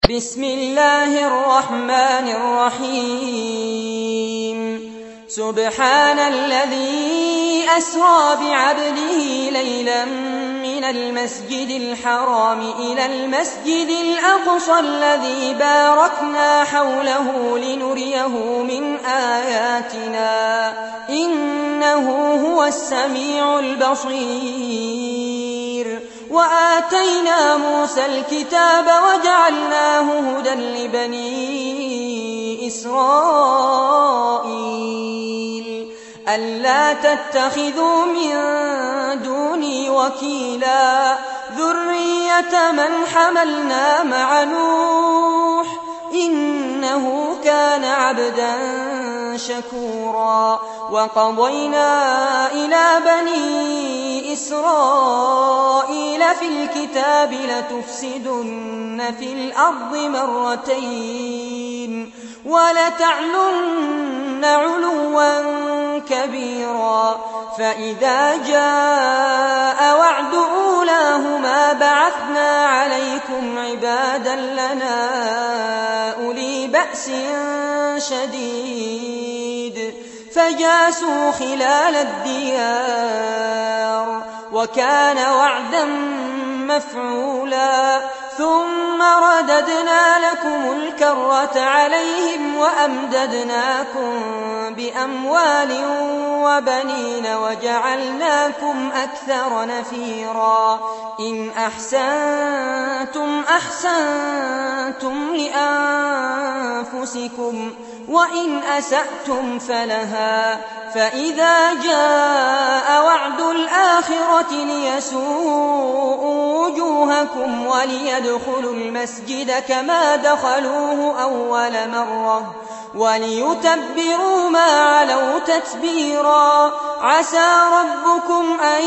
بسم الله الرحمن الرحيم سبحان الذي أسرى بعبده ليلا من المسجد الحرام إلى المسجد الأقصى الذي باركنا حوله لنريه من آياتنا إنه هو السميع البصير وآتينا موسى الكتاب وجعلناه هدى لبني إسرائيل ألا تتخذوا من دوني وكيلا ذرية من حملنا مع نوح إنه كان عبدا شكورا وقضينا إلى بني إسرائيل في الكتاب لتفسدن في الأرض مرتين ولتعلن علوا كبيرا فإذا جاء وعد أولاهما بعثنا عليكم عبادا لنا أولي بأس شديد فجاسوا خلال الديار وكان وعدا مفعولا ثم رددنا لكم الكرة عليهم وأمددناكم بأموال وبنين وجعلناكم أكثر نفيرا إن أحسنتم أحسنتم لأنفسكم وإن أسأتم فلها فإذا جاء وعد الآخرة ليسوءوا وجوهكم وليدخلوا المسجد كما دخلوه أول مرة وليتبروا ما علوا تتبيرا عسى ربكم أن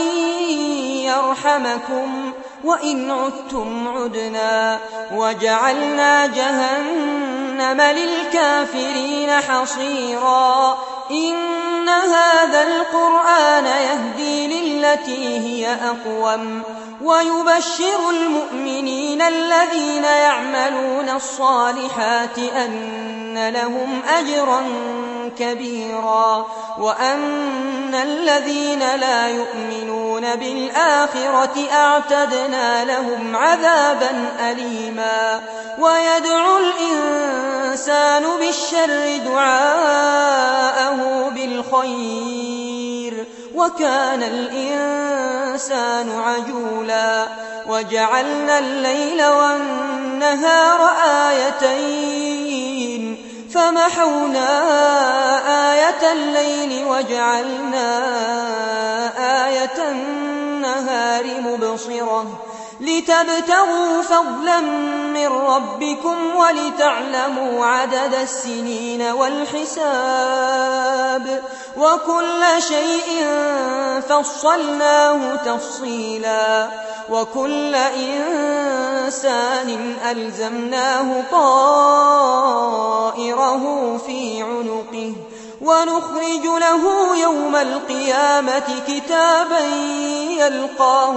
يرحمكم وإن عدتم عدنا وجعلنا جهنم للكافرين حصيرا إن هذا القرآن يهدي للتي هي أقوم ويبشر المؤمنين الذين يعملون الصالحات أن لهم أجرا كبيرا وأن الذين لا يؤمنون بالآخرة أعتدنا لهم عذابا أليما ويدعو الإنسان بالشر دعاءه بالخير وكان الإنسان عجولا وجعلنا الليل والنهار آيتين فمحونا آية الليل وجعلنا آية النهار مبصرة لتبتغوا فضلا من ربكم ولتعلموا عدد السنين والحساب وكل شيء فصلناه تفصيلا وكل إنسان ألزمناه طائره في عنقه ونخرج له يوم القيامة كتابا يلقاه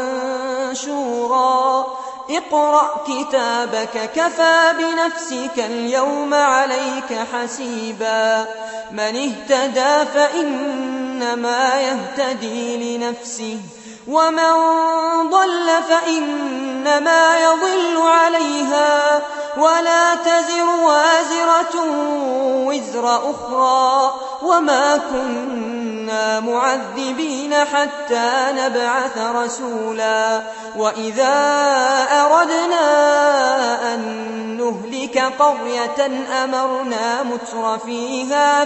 منشورا اقرأ كتابك كفى بنفسك اليوم عليك حسيبا من اهتدى فإنما يهتدي لنفسه ومن ضل فإنما يضل عليها ولا تزر وازرة وزر أخرى وما كنا معذبين حتى نبعث رسولا وإذا أردنا أن نهلك قرية أمرنا متر فيها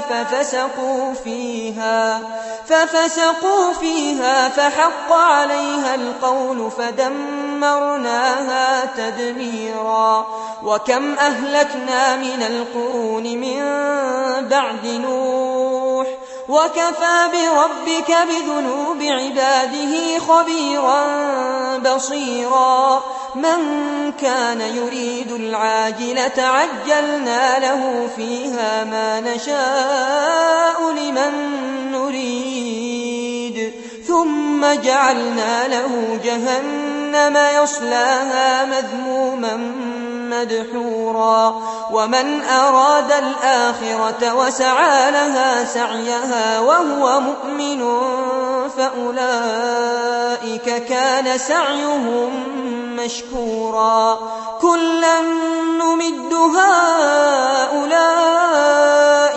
ففسقوا فيها فحق عليها القول فدمرناها تدميرا وكم أهلكنا من القرون من بعد نوح وكفى بربك بذنوب عباده خبيرا بصيرا من كان يريد العاجلة عجلنا له فيها ما نشاء لمن نريد ثم جعلنا له جهنم يصلاها مذموما مدحورا ومن أراد الآخرة وسعى لها سعيها وهو مؤمن فأولئك كان سعيهم مشكورا كلا نمد هؤلاء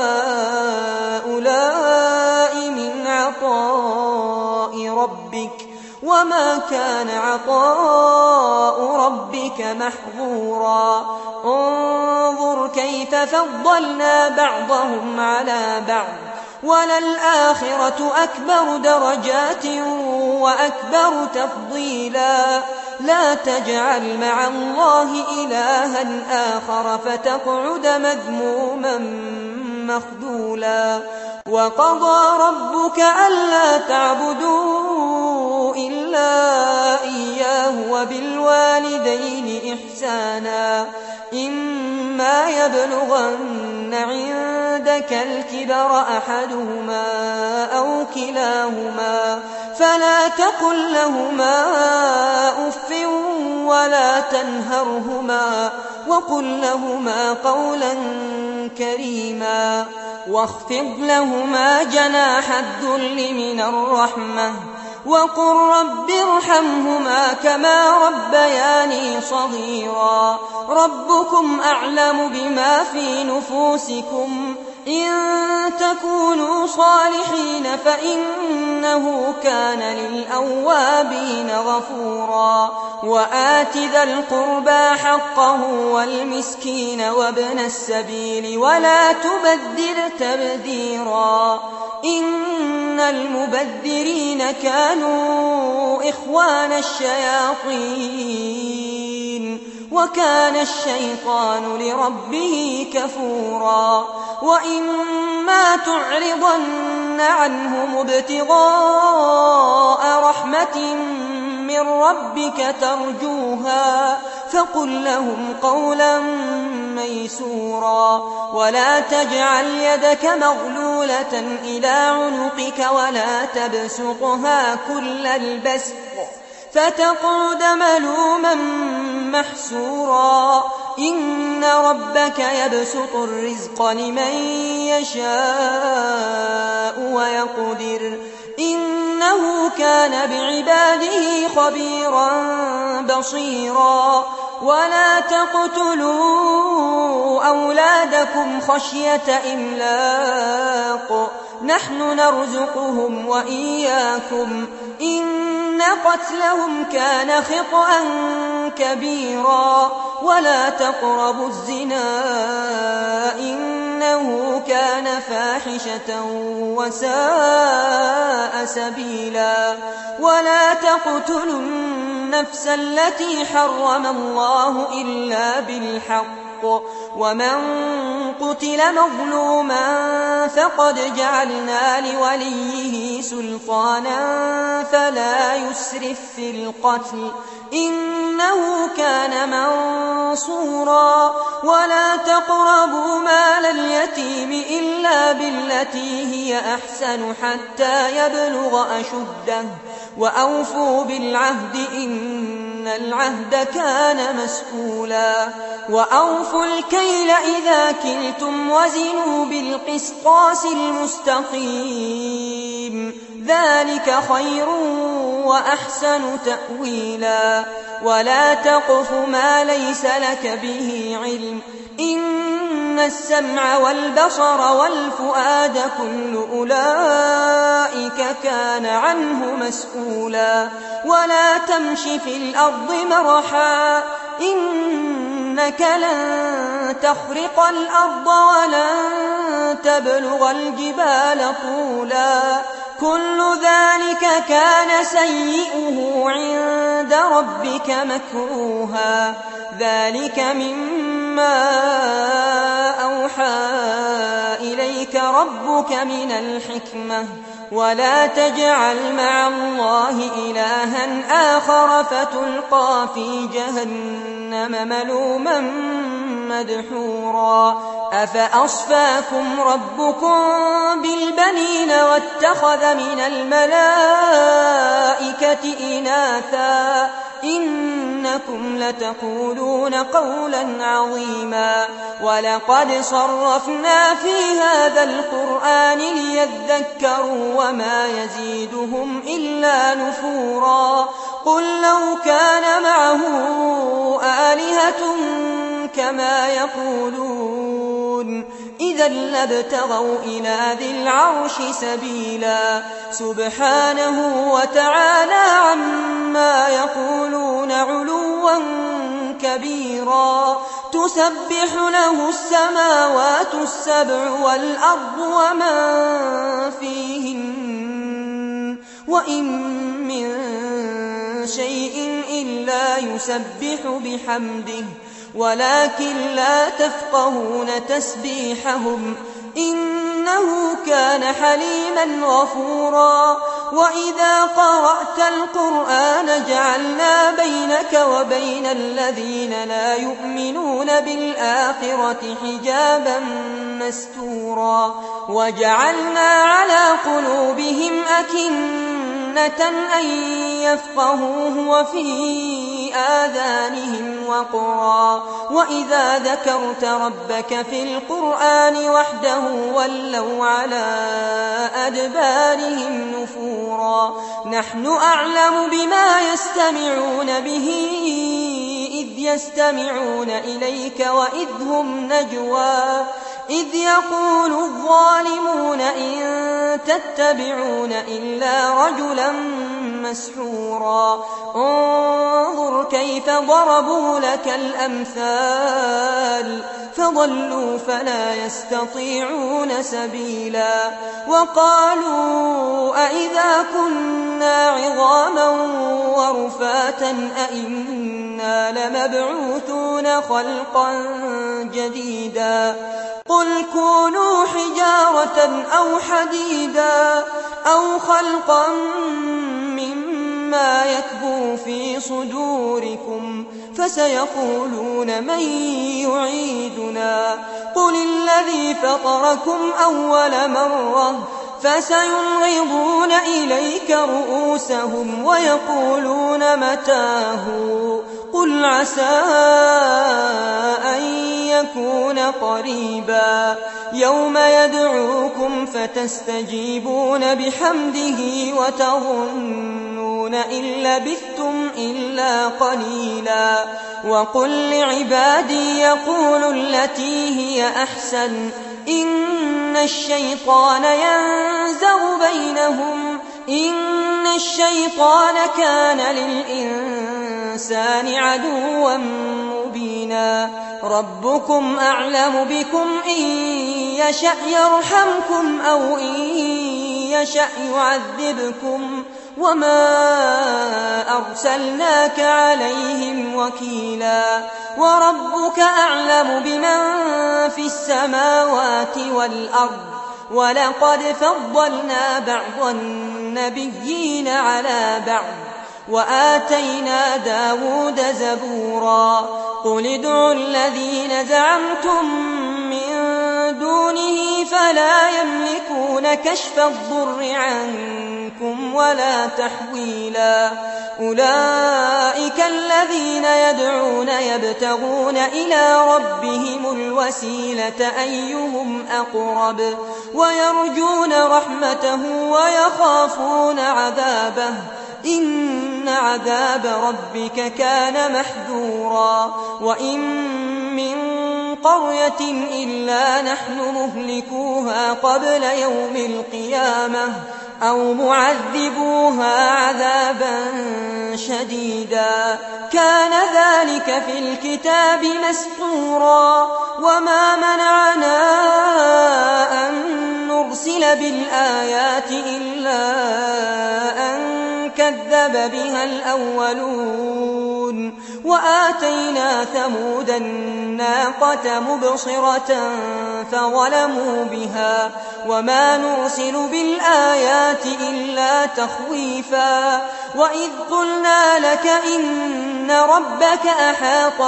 وهؤلاء من عطاء ربك وما كان عطاء ربك محظورا انظر كيف فضلنا بعضهم على بعض وللآخرة أكبر درجات وأكبر تفضيلا لا تجعل مع الله إلها آخر فتقعد مذموما مخذولا وقضى ربك ألا تعبدوا إلا إياه وبالوالدين إحسانا إما يبلغن عندك الكبر أحدهما أو كلاهما فلا تقل لهما أف ولا تنهرهما وقل لهما قولا كريما واخفض لهما جناح الذل من الرحمة وقل رب ارحمهما كما ربياني صغيرا ربكم أعلم بما في نفوسكم إن تكونوا صالحين فإنه كان للأوابين غفورا وآت ذا القربى حقه والمسكين وابن السبيل ولا تبذر تبذيرا إن المبذرين كانوا إخوان الشياطين وكان الشيطان لربه كفورا وإما تعرضن عنهم ابتغاء رحمة من ربك ترجوها فقل لهم قولا ميسورا ولا تجعل يدك مغلولة إلى عنقك ولا تبسطها كل البسط فتقعد ملوما محسورا إن ربك يبسط الرزق لمن يشاء ويقدر إنه كان بعباده خبيرا بصيرا ولا تقتلوا أولادكم خشية إملاق نحن نرزقهم وإياكم إن قتلهم كان خطأ كبيرا ولا تقربوا الزنا إنه كان فاحشة وساء سبيلا ولا تقتلوا النفس التي حرم الله إلا بالحق ومن قتل مظلوما فقد جعلنا لوليه سلطانا فلا يسرف في القتل إنه كان منصورا ولا تقربوا مال اليتيم إلا بالتي هي أحسن حتى يبلغ أشده وأوفوا بالعهد إن العهد كان مسئولا وأوفوا الكيل إذا كلتم وزنوا بالقسطاس المستقيم ذلك خير وأحسن تأويلا ولا تقف ما ليس لك به علم إن السمع والبصر والفؤاد كل أولئك كان عنه مسؤولا ولا تمش في الأرض مرحا إنك لن تخرق الأرض ولن تبلغ الجبال طولا كل ذلك كان سيئه عند ربك مكروها ذلك مما أوحى إليك ربك من الحكمة ولا تجعل مع الله إلها آخر فتلقى في جهنم ملوما مدحورا أفأصفاكم ربكم بالبنين واتخذ من الملائكة إناثا إنكم لتقولون قولا عظيما ولقد صرفنا في هذا القرآن ليذكروا وما يزيدهم إلا نفورا قل لو كان معه آلهة كما يقولون إذا لابتغوا إلى ذي العرش سبيلا سبحانه وتعالى عما يقولون علوا كبيرا تسبح له السماوات السبع والأرض ومن فيهن وإن من شيء إلا يسبح بحمده ولكن لا تفقهون تسبيحهم إنه كان حليما غفورا وإذا قرأت القرآن جعلنا بينك وبين الذين لا يؤمنون بالآخرة حجابا مستورا وجعلنا على قلوبهم أكنة أن يفقهوه وفي آذانهم وقرا وإذا ذكرت ربك في القرآن وحده ولوا على أدبارهم نفورا نحن أعلم بما يستمعون به إذ يستمعون إليك وإذ هم نجوى إذ يقول الظالمون إن تتبعون إلا رجلا مسحورا انظر كيف ضربوا لك الأمثال فضلوا فلا يستطيعون سبيلا وقالوا أئذا كنا عظاما ورفاتا أئنا لمبعوثون خلقا جديدا قل كونوا حجارة أو حديدا أو خلقا مما يكبر في صدوركم فسيقولون من يعيدنا قل الذي فطركم أول مرة فسينغضون إليك رؤوسهم ويقولون متاه قل عسى أن يكون قريبا يوم يدعوكم فتستجيبون بحمده وتظنون إن لبثتم إلا قليلا وقل لعبادي يقولوا التي هي أحسن إن الشيطان ينزغ بينهم إن الشيطان كان للإنسان عدوا مبينا ربكم أعلم بكم إن يشأ يرحمكم أو إن يشأ يعذبكم وما أرسلناك عليهم وكيلا وربك أعلم بمن في السماوات والأرض ولقد فضلنا بعض النبيين على بعض وآتينا داود زبورا قل ادعوا الذين زعمتم من دونه فلا يملكون كشف الضر عنكم ولا تحويلا أولئك الذين يدعون يبتغون إلى ربهم الوسيلة أيهم أقرب ويرجون رحمته ويخافون عذابه إن عذاب ربك كان محذورا وإن من قرية إلا نحن مهلكوها قبل يوم القيامة أو معذبوها عذابا شديدا كان ذلك في الكتاب مسطورا وما منعنا أن نرسل بالآيات إلا أن كذب بها الأولون وآتينا ثمود الناقة مبصرة فظلموا بها وما نرسل بالآيات إلا تخويفا وإذ قلنا لك إن ربك أحاط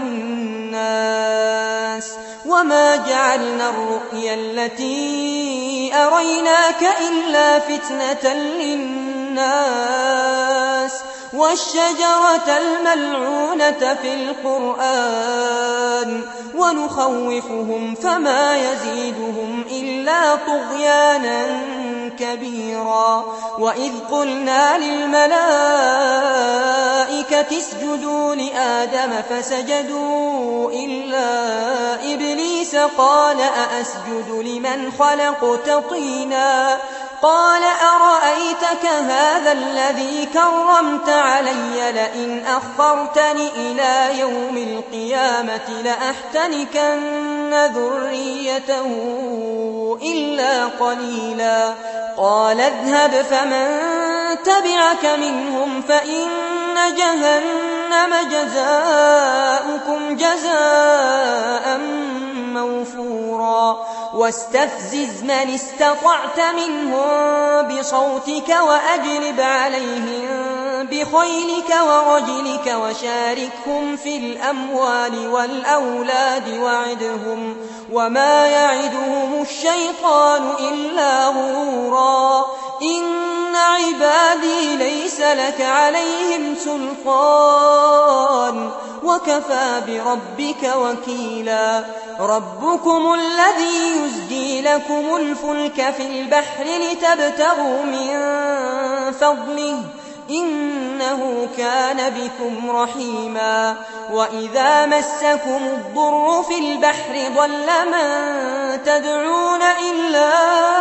بالناس وما جعلنا الرؤيا التي أريناك إلا فتنة للناس والشجرة الملعونة في القرآن ونخوفهم فما يزيدهم إلا طغيانا كبيرا وإذ قلنا للملائكة اسجدوا لآدم فسجدوا إلا إبليس قال أأسجد لمن خلقت طينا قال أرأيتك هذا الذي كرمت علي لئن أخرتني إلى يوم القيامة لأحتنكن ذريته إلا قليلا قال اذهب فمن تبعك منهم فإن جهنم جزاؤكم جزاء موفورا واستفزز من استطعت منهم بصوتك وأجلب عليهم بخيلك ورجلك وشاركهم في الأموال والأولاد وعدهم وما يعدهم الشيطان إلا غرورا إن عبادي ليس لك عليهم سلطان وكفى بربك وكيلا ربكم الذي يزجي لكم الفلك في البحر لتبتغوا من فضله إنه كان بكم رحيما وإذا مسكم الضر في البحر ضل من تدعون إلا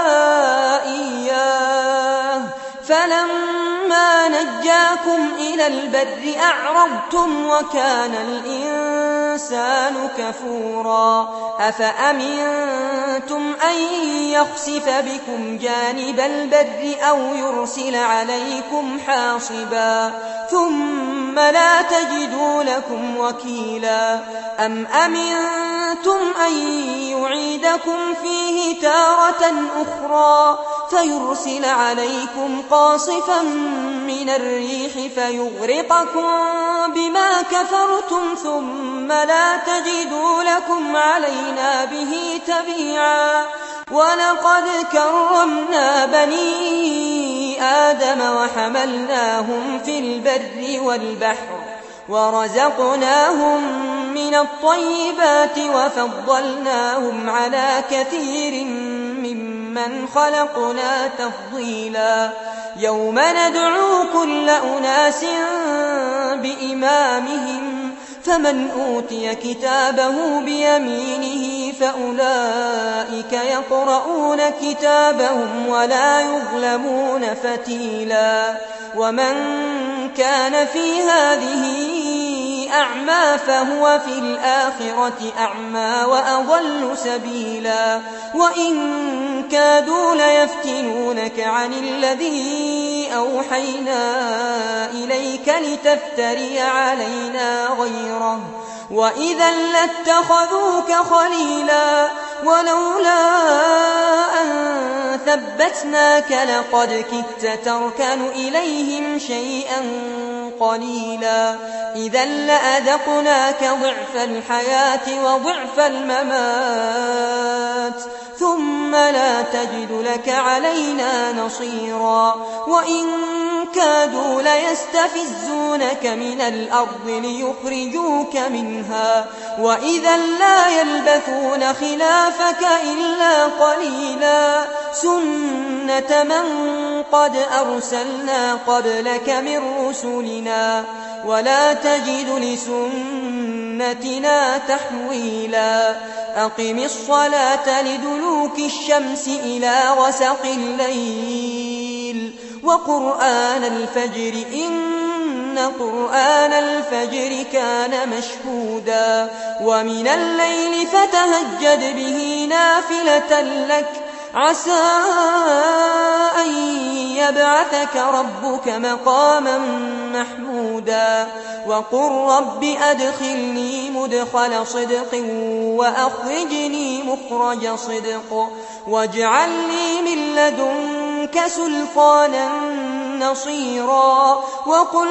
إياه فلما نجاكم إلى البر أعرضتم وكان الإنسان كفورا أفأمنتم أن يخسف بكم جانب البر أو يرسل عليكم حاصبا ثم لا تجدوا لكم وكيلا أم أمنتم أن يعيدكم فيه تارة أخرى فيرسل عليكم قاصفا من الريح فيغرقكم بما كفرتم ثم لا تجدوا لكم علينا به تبيعا ولقد كرمنا بني آدم وحملناهم في البر والبحر ورزقناهم من الطيبات وفضلناهم على كثير ممن خلقنا تفضيلا يوم ندعو كل أناس بإمامهم فمن أوتي كتابه بيمينه فأولئك يقرؤون كتابهم ولا يظلمون فتيلا ومن كان في هذه أعمى فهو في الآخرة أعمى وأضل سبيلا وإن كادوا ليفتنونك عن الذي أوحينا إليك لتفتري علينا غيره وإذا لاتخذوك خليلا ولولا أن ثبتناك لقد كدت تركن إليهم شيئا قليلا إذا لأذقناك ضعف الحياة وضعف الممات ثم لا تجد لك علينا نصيرا وإن كادوا ليستفزونك من الأرض ليخرجوك منها وإذا لا يلبثون خلافك إلا قليلا سنة من قد أرسلنا قبلك من رسلنا ولا تجد لسنتنا تحويلا أقم الصلاة لدلوك الشمس إلى غسق الليل وقرآن الفجر إن قرآن الفجر كان مشهودا ومن الليل فتهجد به نافلة لك عسى أن يبعثك ربك مقاما محمودا وقل رب أدخلني مدخل صدق وأخرجني مخرج صدق واجعل لي من لدنك سلطانا نصيرا وقل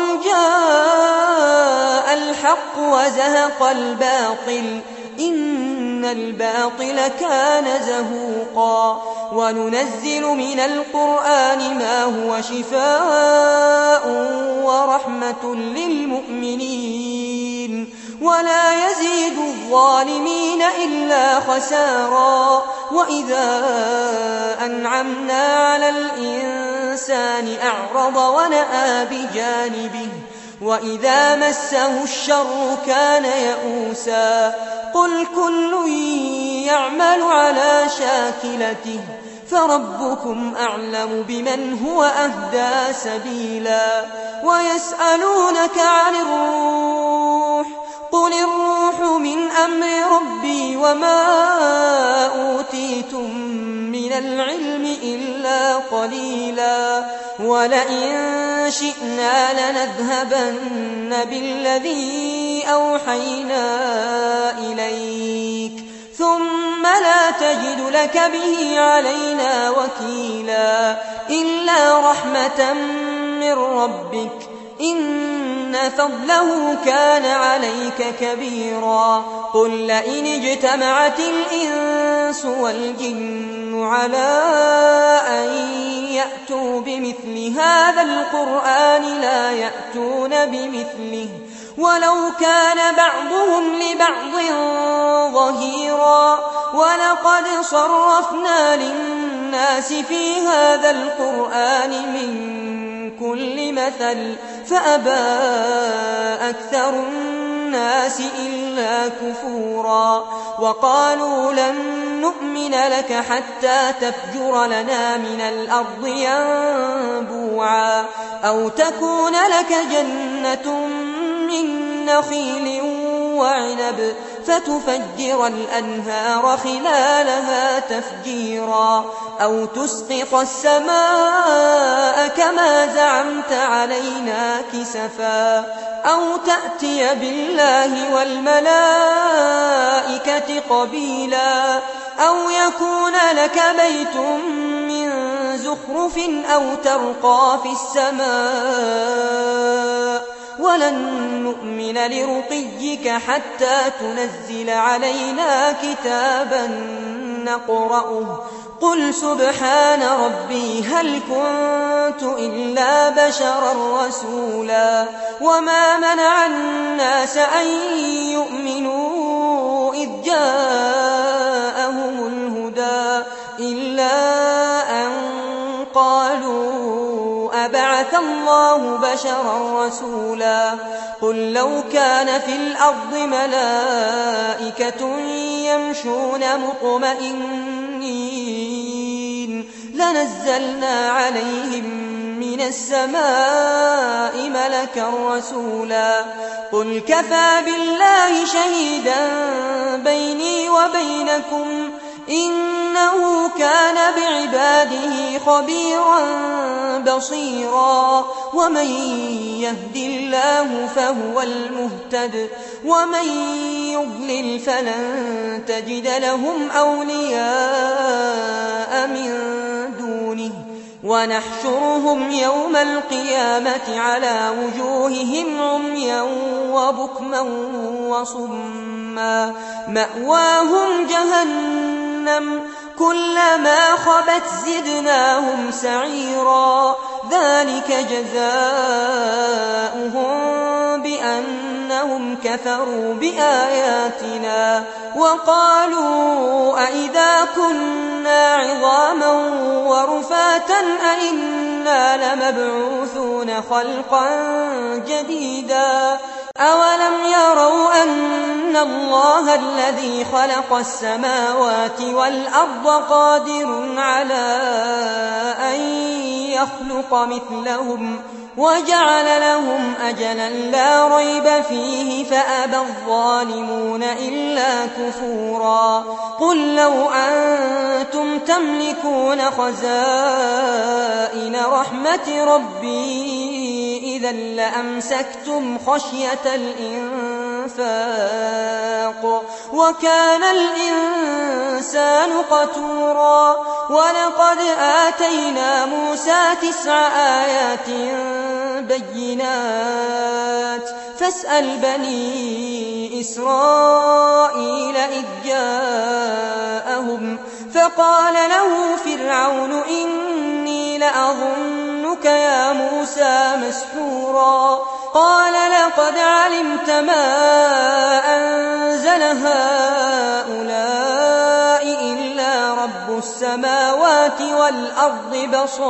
جاء الحق وزهق الباطل إن الباطل كان زهوقا وننزل من القرآن ما هو شفاء ورحمة للمؤمنين ولا يزيد الظالمين إلا خسارا وإذا أنعمنا على الإنسان أعرض ونأى بجانبه وإذا مسه الشر كان يئوسا قل كل يعمل على شاكلته فربكم أعلم بمن هو أهدى سبيلا ويسألونك عن الروح قل الروح من أمر ربي وما أوتيتم من العلم إلا قليلا ولئن شئنا لنذهبن بالذي أوحينا إليك ثم لا تجد لك به علينا وكيلا إلا رحمة من ربك إن فضله كان عليك كبيرا قل لئن اجتمعت الإنس والجن على أن يأتوا بمثل هذا القرآن لا يأتون بمثله ولو كان بعضهم لبعض ظهيرا ولقد صرفنا للناس في هذا القرآن من كل مثل فأبى أكثر الناس إلا كفورا وقالوا لن نؤمن لك حتى تفجر لنا من الأرض ينبوعا أو تكون لك جنة من نخيل وعنب فتفجر الأنهار خلالها تفجيرا أو تسقط السماء كما زعمت علينا كسفا أو تأتي بالله والملائكة قبيلا أو يكون لك بيت من زخرف أو ترقى في السماء ولن نؤمن لرقيك حتى تنزل علينا كتابا نقرأه قل سبحان ربي هل كنت إلا بشرا رسولا وما منع الناس أن يؤمنوا إذ جاءهم الهدى إلا أن قالوا أبعث الله بشرا رسولا قل لو كان في الأرض ملائكة يمشون مطمئنين لنزلنا عليهم من السماء ملكا رسولا قل كفى بالله شهيدا بيني وبينكم إنه كان بعباده خبيرا بصيرا ومن يهد الله فهو المهتد ومن يضلل فلن تجد لهم أولياء من دونه ونحشرهم يوم القيامة على وجوههم عميا وبكما وصما مأواهم جهنم كلما خبت زدناهم سعيرا ذلك جزاؤهم بأنهم كفروا بآياتنا وقالوا أئذا كنا عظاما ورفاتا أئنا لمبعوثون خلقا جديدا أولم يروا أن الله الذي خلق السماوات والأرض قادر على أن يخلق مثلهم وجعل لهم أجلا لا ريب فيه فأبى الظالمون إلا كفورا قل لو أنتم تملكون خزائن رحمة ربي إذا لأمسكتم خشية الإنفاق وكان الإنسان قتورا ولقد آتينا موسى 9 آيات بينات فاسأل بني إسرائيل إذ جاءهم فقال له فرعون إني لأظنك يا موسى مسحورا قال لقد علمت ما أنزل هؤلاء إلا رب السماوات والأرض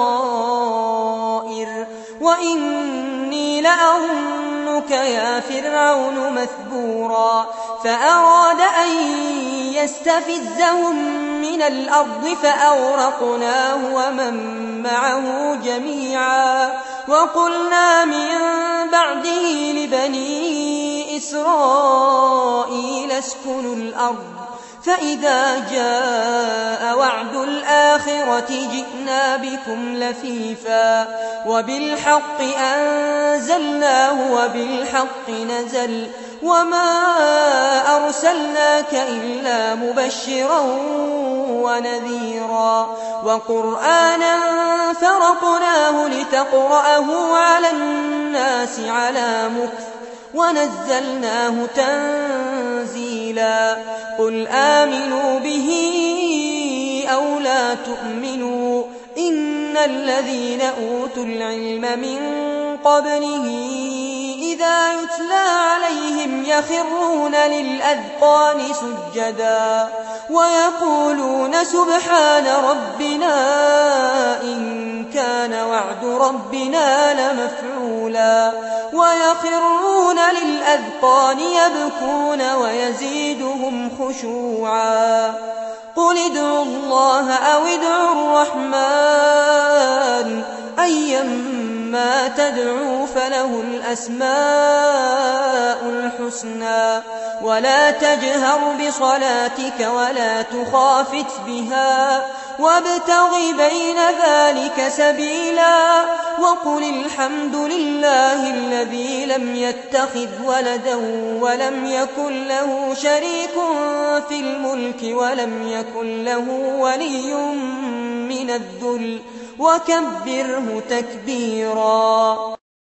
بصائر وإني لأظنك يا فرعون مثبورا فأراد أن يستفزهم من الأرض فأغرقناه ومن معه جميعا وقلنا من بعده لبني إسرائيل اسكنوا الأرض فإذا جاء وعد الآخرة جئنا بكم لفيفا وبالحق أنزلناه وبالحق نزل وما أرسلناك إلا مبشرا ونذيرا وقرآنا فرقناه لتقرأه على الناس على مكث ونزلناه تنزيلا قل آمنوا به أو لا تؤمنوا إن الذين أوتوا العلم من قبله إذا يتلى عليهم يخرون للأذقان سجدا ويقولون سبحان ربنا إن كان وعد ربنا لمفعولا ويخرون للأذقان يبكون ويزيدهم خشوعا قل ادعوا الله أو ادعوا الرحمن أيما تدعوا فله الأسماء الحسنى ولا تجهر بصلاتك ولا تخافت بها وابتغ بين ذلك سبيلا وقل الحمد لله الذي لم يتخذ ولدا ولم يكن له شريك في الملك ولم يكن له ولي من الذل وكبره تكبيرا.